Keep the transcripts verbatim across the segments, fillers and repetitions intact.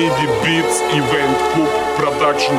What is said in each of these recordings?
Миди Битс, Ивент Клуб Продакшн.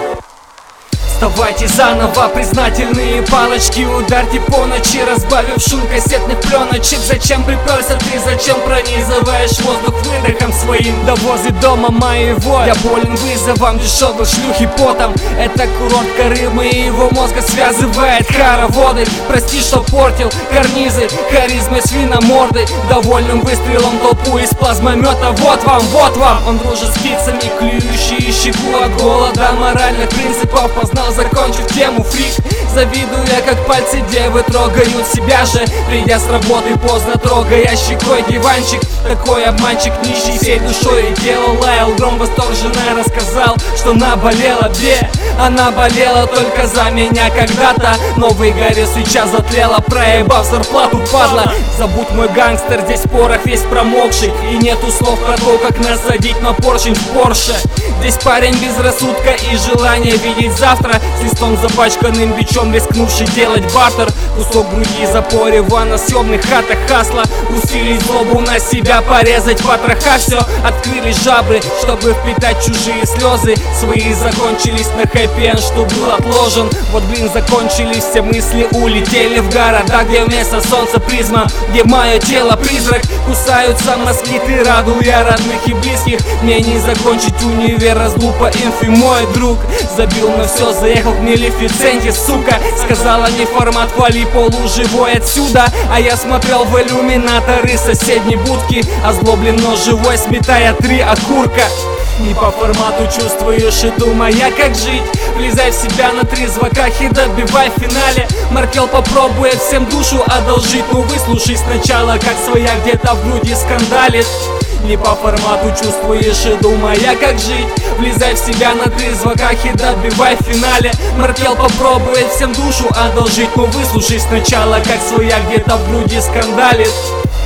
Вставайте заново, признательные палочки, ударьте по ночи, разбавив шум кассетных пленочек. Зачем приперся ты, зачем пронизываешь воздух выдохом своим? Да возле дома моего я болен вызовом дешевых шлюх и потом. Это курорт Карымы и его мозга связывает хороводы. Прости, что портил карнизы харизмой свиноморды, довольным выстрелом толпу из плазмомета. Вот вам, вот вам, он дружит с птицами, клюющие щеку от голода моральных принципов. Познал, закончив тему фрик, завидуя, как пальцы девы трогают себя же, придя с работы поздно, трогая щекой диванчик. Такой обманщик, нищий всей душой и делал лаял. Гром восторженно рассказал, что наболела бе. Она болела только за меня когда-то. Новый горе свеча затлела, проебав зарплату, падла. Забудь мой гангстер, здесь порох весь промокший, и нету слов про то, как насадить на поршень в Порше. Здесь парень без рассудка и желания видеть завтра, с листом запачканным бичом, рискнувший делать бартер. Кусок груди запорива на съемных хатах хасла, усилить злобу на себя, порезать потроха. Все открыли жабры, чтобы впитать чужие слезы. Свои закончились на хэппи-энд, что был отложен. Вот блин, закончились все мысли, улетели в города, где вместо солнца призма, где мое тело призрак. Кусаются москиты, радуя родных и близких. Мне не закончить универ, разлупа инфы, мой друг забил на все, заехал к Мелефиценте, сука. Сказала не формат, вали полуживой отсюда. А я смотрел в иллюминаторы соседней будки, озлоблен, но живой, сметая три окурка. Не по формату чувствуешь и думая, как жить. Влезай в себя на три звуках и добивай в финале. Маркел попробует всем душу одолжить, ну выслушай сначала, как своя где-то в груди скандалит. Не по формату чувствуешь и думая, как жить. Влезай в себя на три звуках и добивай в финале. Маркел попробует всем душу одолжить, ну выслушай сначала, как своя где-то в груди скандалит.